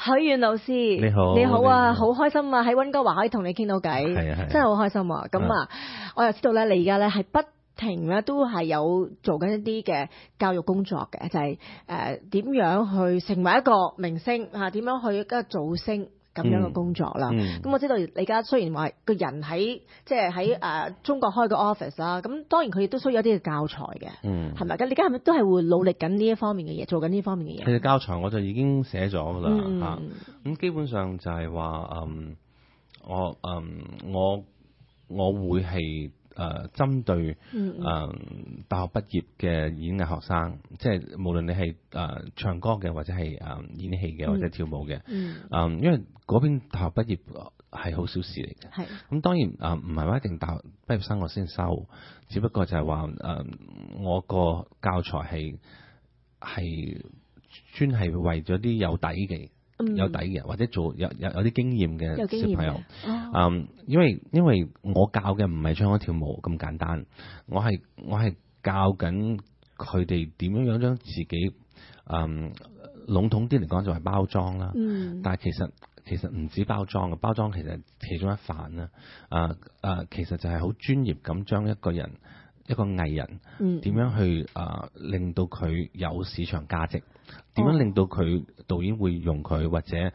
許願老師， 你好， 你好啊， 你好好開心啊！喺溫哥華可以同你傾到偈， 係啊係啊真係好開心啊！咁啊，我又知道咧，你而家咧係不停咧都係有做緊一啲嘅教育工作嘅，就係點樣去成為一個明星嚇，點樣去一個造星。咁樣嘅工作啦，咁我知道你而家雖然話個人喺即係喺中國開個 office 啦，咁當然佢亦都需要一啲嘅教材嘅，係咪？咁你而家係咪都係會努力緊呢一方面嘅嘢，做緊呢方面嘅嘢？ 其實教材我就已經寫咗㗎啦嚇，咁基本上就係話我會係針對大學畢業嘅演藝學生，即係無論你係唱歌嘅，或者係演戲嘅，或者跳舞嘅，因為嗰邊大學畢業係好小事嚟嘅。係咁當然唔係話一定大學畢業生我先收，只不過就係話我個教材係專係為咗啲有底嘅。有底嘅，或者做有啲經驗嘅小朋友，因為我教嘅唔係唱歌跳舞咁簡單，我係教緊佢哋點樣將自己籠統啲嚟講就係包裝啦，但係其實唔止包裝嘅，包裝其實其中一範啦，其實就係好專業咁將一個人一個藝人點樣去令到佢有市場價值。點樣令到佢導演會用佢，或者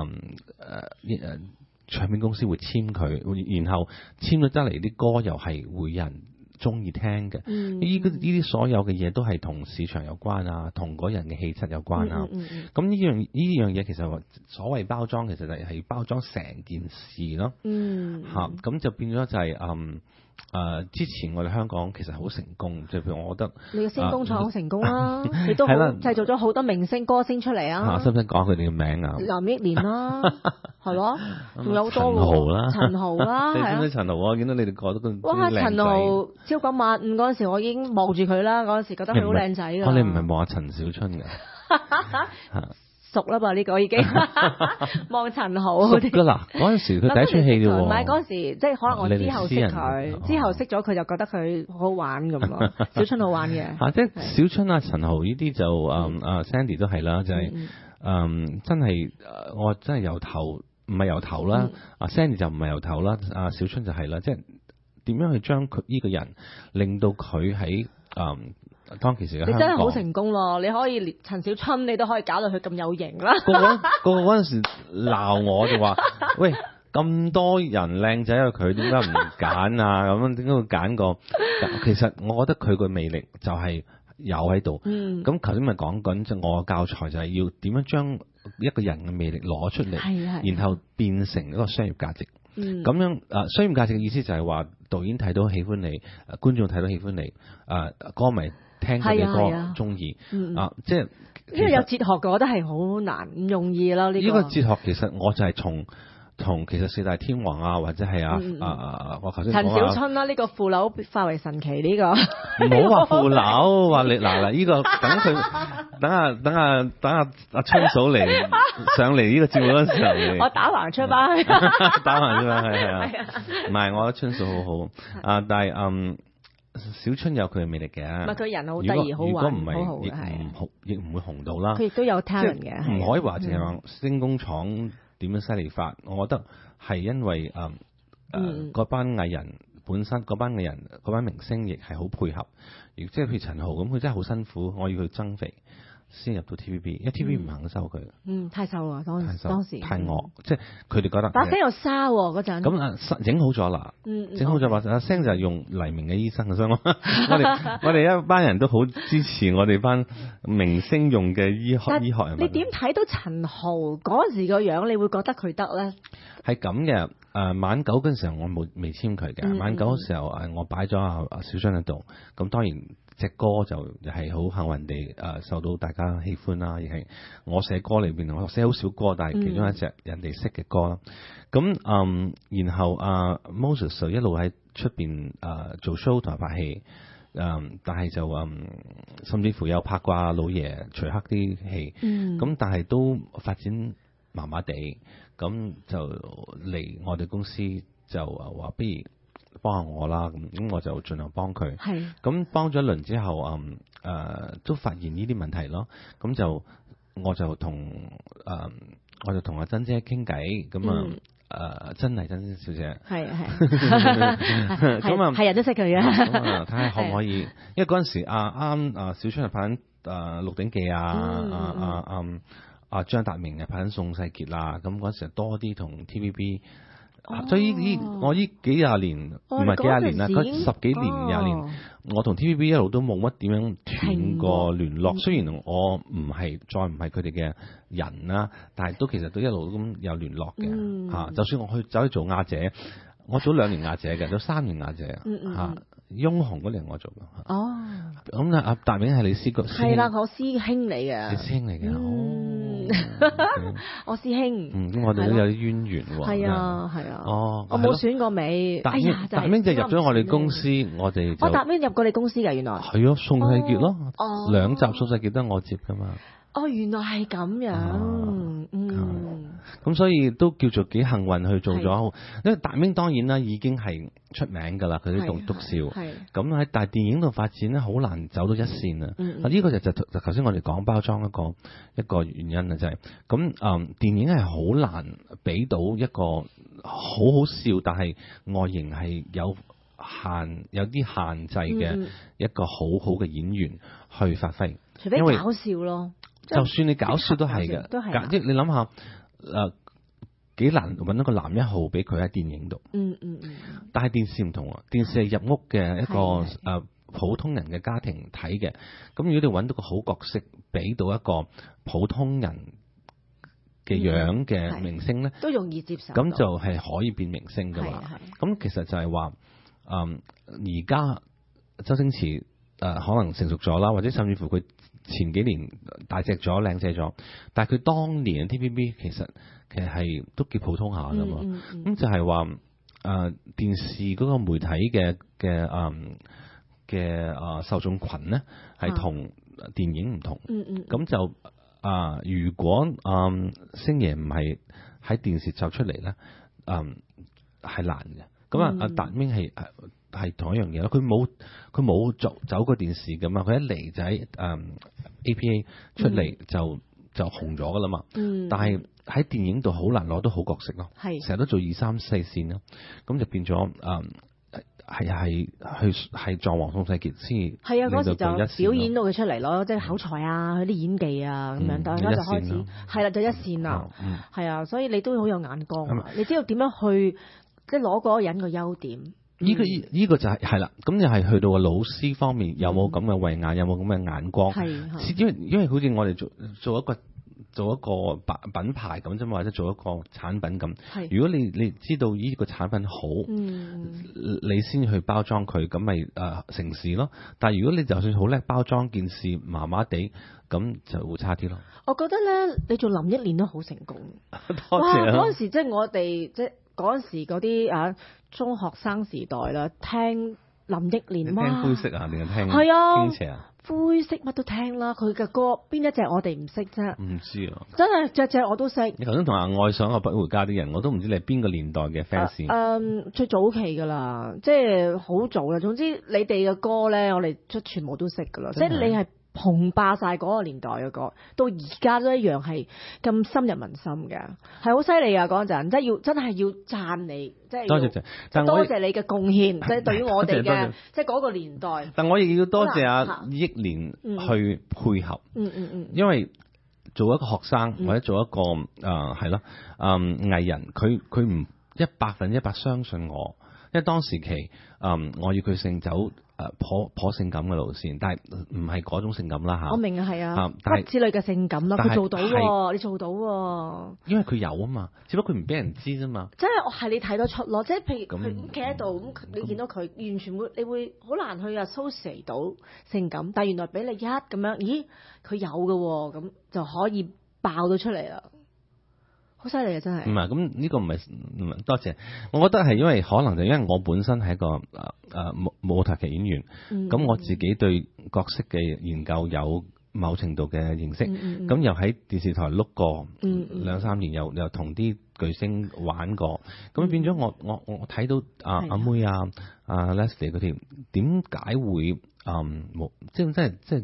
唱片公司會簽佢，然後簽咗得嚟啲歌又係會有人中意聽嘅。呢啲所有嘅嘢都係同市場有關啊，同嗰人嘅氣質有關啊。咁呢樣嘢其實所謂包裝，其實就係包裝成件事咯。咁就變咗就係之前我哋香港其實好成功，即係譬如我覺得你嘅星工廠好成功啦，你都製造咗好多明星歌星出嚟啊！ 使唔使講佢哋嘅名啊？ 林憶蓮啦，係咯，仲有好多陳豪啦， 陳豪啦， 你知唔知陳豪啊？見到你哋個都咁哇！陳豪超過萬五嗰陣時，我已經望住佢啦，嗰陣時覺得佢好靚仔㗎。 你唔係望下陳小春㗎？ 熟啦吧呢個已經望陳豪熟㗎啦，嗰陣時佢第一出戲啫喎。 唔係嗰陣時，即係可能我之後識佢，之後識咗佢就覺得佢好好玩咁咯。小春好玩嘅。即係小春啊、陳豪呢啲就Sandy 都係啦，就係真係我真係由頭唔係由頭啦，Sandy 就唔係由頭啦，小春就係啦，即係點樣去將佢呢個人令到佢喺當其時嘅香港， 你真係好成功咯！你可以連陳小春你都可以搞到佢咁有型啦。 個嗰陣時鬧我就話：喂，咁多人靚仔啊，佢點解唔揀啊？咁樣點解會揀個？其實我覺得佢個魅力就係有喺度。咁頭先咪講緊，即係我嘅教材就係要點樣將一個人嘅魅力攞出嚟，然後變成一個商業價值。咁樣商業價值嘅意思就係話導演睇到喜歡你，觀眾睇到喜歡你，歌迷聽佢嘅歌中意，即係因為有哲學嘅，我覺得係好難唔容易啦。呢個哲學其實我就係同其實四大天王啊，或者係我頭先陳小春啦，呢個腐朽化為神奇呢個， 唔好話腐朽，話你嗱呢個等佢等下阿春嫂嚟上嚟呢個節目嗰陣時候， 我打橫出班， 打橫出班係啊，唔係我覺得春嫂好好但係小春有佢嘅魅力嘅， 唔係佢人好得意好玩， 如果唔係亦唔會紅到啦。 佢亦都有 talent 嘅， 唔可以話淨係話星工廠點樣犀利法。我覺得係因為嗰班藝人本身，嗰班藝人嗰班明星亦係好配合，亦即係譬如陳豪咁，佢真係好辛苦，我要佢增肥先入到 TVB，因為 TVB 唔肯收佢。 太瘦啊！當時太惡，即係佢哋覺得把聲又沙喎嗰陣。 咁整好咗啦，整好咗把聲就係用黎明嘅醫生嘅聲咯。我哋一班人都好支持我哋班明星用嘅醫學。 你點睇到陳豪嗰時個樣？你會覺得佢得咧？ 係咁嘅。晚九嗰陣時候我未簽佢嘅，晚九嗰時候我擺咗阿小春喺度，咁當然隻歌就係好幸運地受到大家喜歡啦，亦係我寫歌裏邊，我寫好少歌，但係其中一隻人哋識嘅歌啦。咁然後Moses 就一路喺出邊做 show 同埋拍戲，但係就甚至乎有拍過老爺徐克啲戲，咁但係都發展麻麻地。咁就嚟我哋公司就話不如幫下我啦，咁我就盡量幫佢。咁幫咗一輪之後，都發現呢啲問題咯。咁我就同我就同阿珍姐傾偈，咁真係珍小姐， 係咁啊係人都識佢嘅。 咁啊睇下可唔可以，因為嗰陣時啱小春係拍緊《鹿鼎記》張達明拍緊宋世傑啦，咁嗰陣時多啲同 TVB。所以我呢幾廿年唔係幾廿年啦，佢10幾年20年，我同 TVB 一路都冇乜點樣斷過聯絡。雖然我唔係佢哋嘅人啦，但係都其實都一路咁有聯絡嘅。就算我走去做亞姐，我做2年亞姐嘅，做3年亞姐翁虹嗰年我做嘅。咁阿達明係你師哥？ 係啦，我師兄嚟嘅。 你師兄嚟嘅。 我師兄。 咁我哋都有啲淵源喎。 係啊。 我冇選過尾。 達明就入咗我哋公司，我哋就。 達明入過你公司㗎，原來。 係宋世傑咯。2集宋世傑都係我接㗎嘛。 原來係咁樣。 咁所以都叫做幾幸運去做咗，因為達明當然啦已經係出名㗎啦，佢啲棟篤笑。咁喺大電影度發展咧，好難走到一線啊！呢個就頭先我哋講包裝一個原因啊，就係咁電影係好難俾到一個好好笑，但係外形係有啲限制嘅一個好好嘅演員去發揮， 除非搞笑咯。 就算你搞笑都係嘅，即係你諗下，幾難揾一個男一號俾佢喺電影度。但係電視唔同啊，電視係入屋嘅一個普通人嘅家庭睇嘅。咁如果你揾到個好角色，俾到一個普通人嘅樣嘅明星咧， 都容易接受。 咁就係可以變明星㗎嘛。咁其實就係話，而家周星馳可能成熟咗啦，或者甚至乎佢前幾年大隻咗、靚仔咗，但係佢當年嘅 TVB 其實係都幾普通下㗎嘛。咁就係話電視嗰個媒體嘅受眾群咧係同電影唔同。咁就如果星爺唔係喺電視就出嚟咧，係難嘅。咁阿達明係同一樣嘢咯，佢冇走過電視㗎嘛，佢一嚟就喺APA 出嚟就紅咗噶啦嘛。但係喺電影度好難攞到好角色咯，成日都做2、3、4線咯，咁就變咗係撞黃宋世傑先。係啊， 嗰時就表演到佢出嚟咯，即係口才啊，佢啲演技啊咁樣，大家就開始係啦，就一線啦。係啊，所以你都好有眼光，你知道點樣去即係攞嗰個人個優點。 呢個就係啦，咁就係去到個老師方面有冇咁嘅慧眼，有冇咁嘅眼光？因為好似我哋做一個品牌咁啫嘛，或者做一個產品咁。如果你知道呢個產品好，你先去包裝佢，咁咪成事咯。但係如果你就算好叻包裝件事麻麻地，咁就會差啲咯。 我覺得咧，你做林憶蓮都好成功。 多謝。 嗰陣時即係我哋即係嗰陣時嗰啲中學生時代啦，聽林憶蓮。 聽灰色啊，定係聽傾斜啊？ 灰色乜都聽啦，佢嘅歌邊一隻我哋唔識啫？唔知啊！ 真係隻我都識。 你頭先同阿愛上個不回家啲人，我都唔知你係邊個年代嘅 fans。 最早期㗎啦，即係好早啦。總之你哋嘅歌咧，我哋全部都識㗎啦。即係你係紅霸晒嗰個年代嘅歌，到而家都一樣係咁深入民心嘅，係好犀利啊！嗰陣真係要讚你，即係多謝你嘅貢獻，即係對於我哋嘅即係嗰個年代。 但我亦要多謝阿憶蓮去配合，因為做一個學生或者做一個藝人，佢唔100%相信我，因為當時期我要佢勝走。頗性感嘅路線，但係唔係嗰種性感啦嚇。 我明啊，係啊，骨子裏嘅性感啦，佢做到喎，你做到喎。 因為佢有啊嘛，只不過佢唔俾人知啫嘛。 即係係你睇得出咯，即係譬如佢企喺度咁，你見到佢完全會，你會好難去associate到性感，但係原來俾你一咁樣，咦，佢有嘅喎，咁就可以爆到出嚟啦。好犀利啊！真係。唔係， 咁呢個唔係多謝。我覺得係因為可能就因為我本身係一個舞台劇演員，咁我自己對角色嘅研究有某程度嘅認識，咁又喺電視台碌過2、3年，又同啲巨星玩過，咁變咗我睇到阿妹阿 Leslie 嗰條點解會冇即係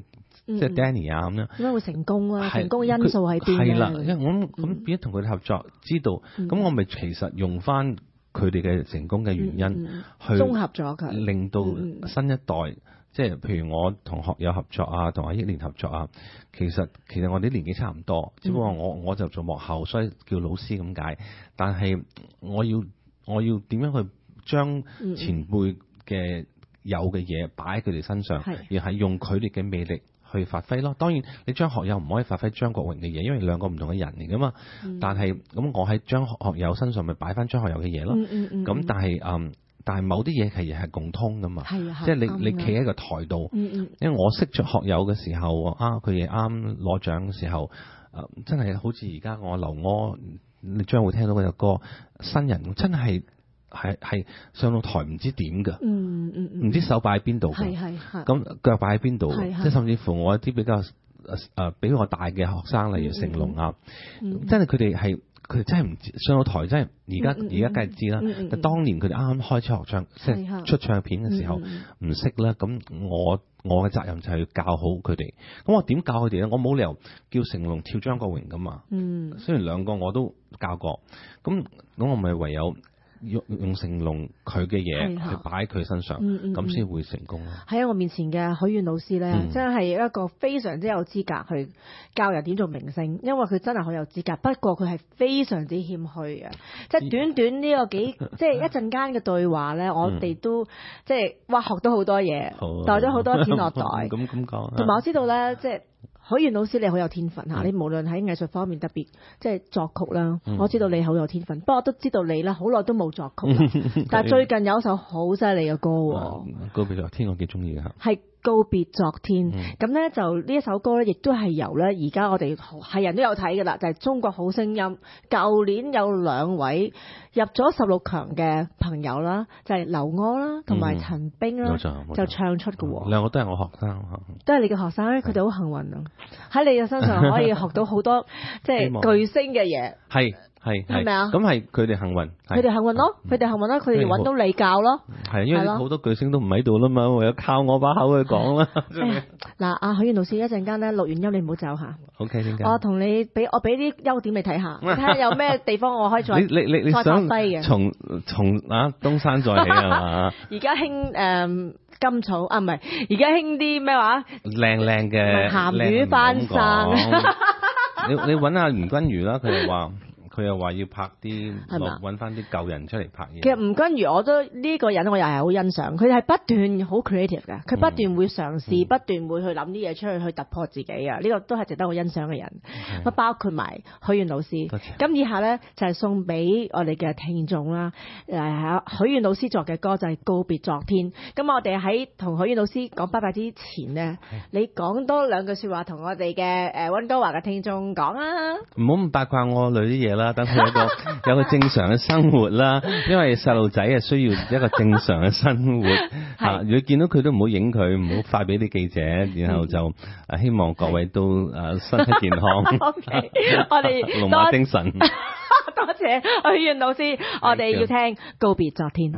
即係 Danny 啊咁樣。 點解會成功啊？成功嘅因素喺邊咧？ 係啦，因為我咁變咗同佢哋合作，知道咁我咪其實用翻佢哋嘅成功嘅原因去綜合咗佢， 令到新一代。即係譬如我同學友合作啊，同阿憶蓮合作啊，其實我哋年紀差唔多，只不過我就做幕後，所以叫老師咁解。但係我要點樣去將前輩嘅有嘅嘢擺喺佢哋身上，而係用佢哋嘅魅力去發揮咯。當然你張學友唔可以發揮張國榮嘅嘢，因為兩個唔同嘅人嚟噶嘛。但係咁我喺張學友身上咪擺翻張學友嘅嘢咯。咁但係某啲嘢其實係共通噶嘛，即係你企喺個台度，因為我識着學友嘅時候啊，佢哋啱攞獎嘅時候，真係好似而家我劉柯，你將會聽到嗰首歌，新人真係上到台唔知點㗎，唔知手擺喺邊度㗎，咁腳擺喺邊度，即係甚至乎我一啲比較比我大嘅學生，例如成龍啊，真係佢哋真係唔知上到台，真係而家梗係知啦。但當年佢哋啱啱開始學唱，即係出唱片嘅時候唔識啦。咁我嘅責任就係要教好佢哋。咁我點教佢哋咧？我冇理由叫成龍跳張國榮噶嘛。雖然兩個我都教過，咁我咪唯有用成龍佢嘅嘢去擺喺佢身上，咁先會成功咯。 喺我面前嘅許願老師咧，真係一個非常之有資格去教人點做明星，因為佢真係好有資格。不過佢係非常之謙虛嘅，即係短短呢個即係一陣間嘅對話咧，我哋都即係學到好多嘢，袋咗好多錢落袋。 咁講。 同埋我知道咧，即係。許願老師你好有天分嚇，你無論喺藝術方面特別即係作曲啦，我知道你好有天分。不過我都知道你咧好耐都冇作曲啦，但係最近有一首好犀利嘅歌喎， 告別昨天我幾中意嘅嚇。 係告別昨天，咁咧就呢一首歌咧，亦都係由咧而家我哋係人都有睇㗎啦，就係中國好聲音。舊年有兩位入咗16強嘅朋友啦，就係劉柯啦同埋陳冰啦，就唱出嘅喎。 兩個都係我學生， 都係你嘅學生，佢哋好幸運啊！喺你嘅身上可以學到好多即係巨星嘅嘢。係咪啊？ 咁係佢哋幸運， 佢哋幸運咯，佢哋揾到你教咯。 係因為好多巨星都唔喺度啦嘛，唯有靠我把口去講啦。 嗱，阿許願老師一陣間咧錄完音，你唔好走下。 OK，點解？ 我同你俾啲優點你睇下，睇下有咩地方我可以再你再發揮嘅。 從東山再起係嘛？ 而家興甘草啊，唔係，而家興啲咩話？ 靚嘅鹹魚翻生。 你揾下吳君如啦，佢又話要拍啲揾翻啲舊人出嚟拍嘢。 其實吳君如我都呢個人我又係好欣賞，佢係不斷好 creative 嘅，佢不斷會嘗試，不斷會去諗啲嘢出去突破自己啊！呢個都係值得我欣賞嘅人。包括埋許願老師。咁以下咧就係送俾我哋嘅聽眾啦。許願老師作嘅歌就係告別昨天。咁我哋喺同許願老師講拜拜之前呢，你講多兩句説話同我哋嘅溫哥華嘅聽眾講啊！唔好咁八卦我女啲嘢啦。等佢有個正常嘅生活啦，因為細路仔係需要一個正常嘅生活嚇。如果見到佢都唔好影佢，唔好發俾啲記者，然後就希望各位都身體健康。 OK， 我哋龍馬精神。 多謝許願老師，我哋要聽告別昨天。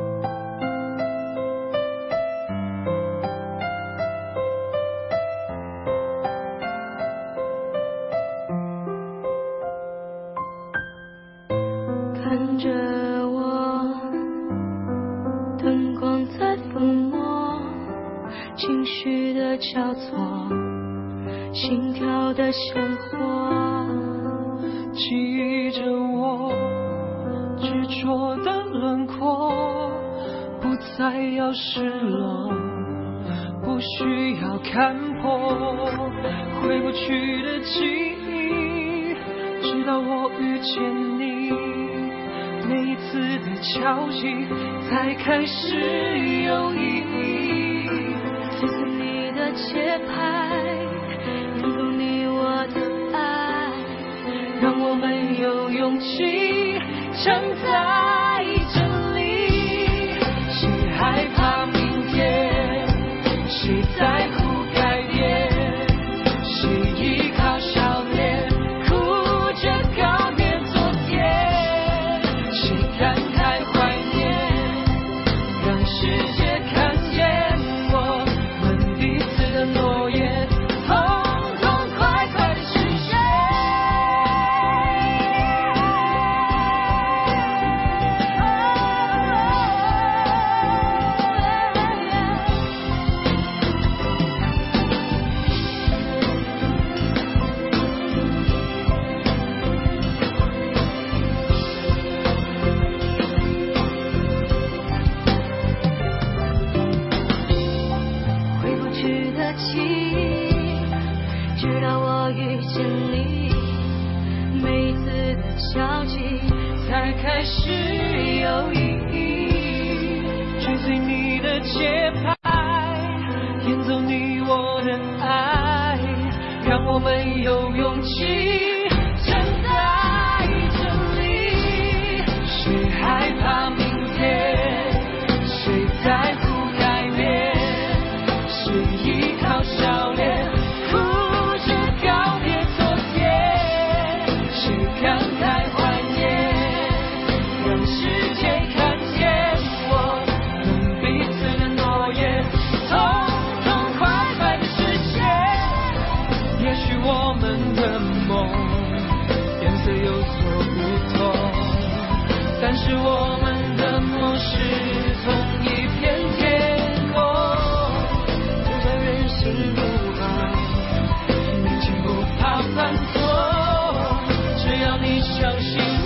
看着我，灯光在粉墨，情绪的交错，心跳的鲜活， 记忆着我执着的轮廓，不再要失落，不需要看破，回不去的记忆，直到我遇见你。每一次的交集才开始有意义， 随着你的节拍，演奏你我的爱， 让我们有勇气站在这里。谁害怕明天？谁在乎改变？谁依靠笑脸，哭着告别昨天？感慨怀念，让世界看见我们彼此的诺言， 交集，才开始有意义。 追随你的节拍，演奏你我的爱，让我们有勇气站在这里。谁害怕明天？谁在乎改变？谁依靠笑脸？哭着告别昨天。谁感慨怀念？让世界看见我们彼此的诺言，痛痛快快的实现。也许我们的梦颜色有所不同，但是我们的梦是同一片天空。就算人生路航，年轻不怕犯错，只要你相信